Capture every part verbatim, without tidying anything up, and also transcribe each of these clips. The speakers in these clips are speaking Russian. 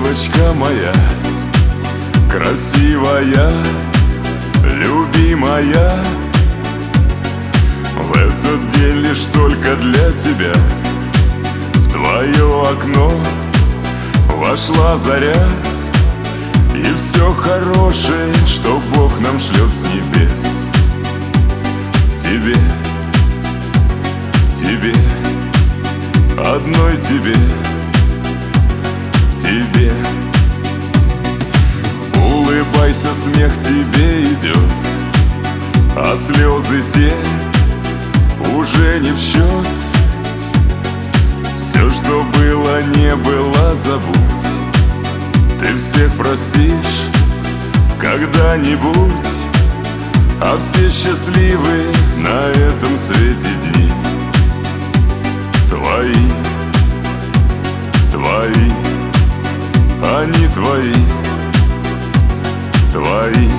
девочка моя, красивая, любимая. В этот день лишь только для тебя в твое окно вошла заря. И все хорошее, что Бог нам шлет с небес, тебе, тебе, одной тебе, тебе. Улыбайся, смех тебе идет, а слезы те уже не в счет. Все, что было, не было, забудь. Ты всех простишь когда-нибудь, а все счастливы на этом свете дни твои, твои, они твои, твои.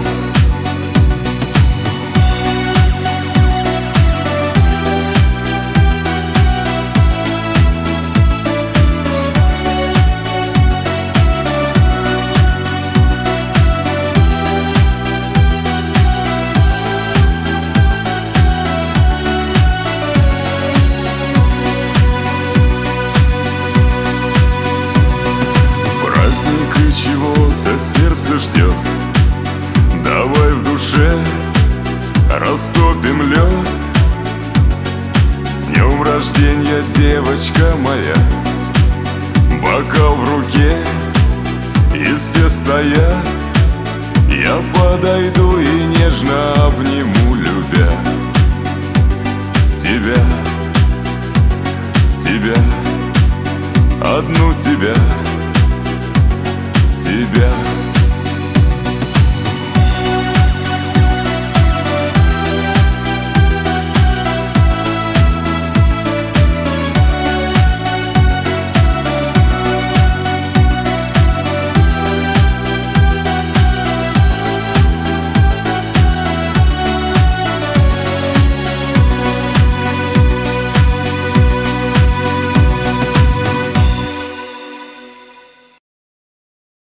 Чего-то сердце ждет, давай в душе растопим лед. С днем рождения, девочка моя, бокал в руке и все стоят. Я подойду и нежно обниму, любя тебя, тебя, одну тебя, тебя.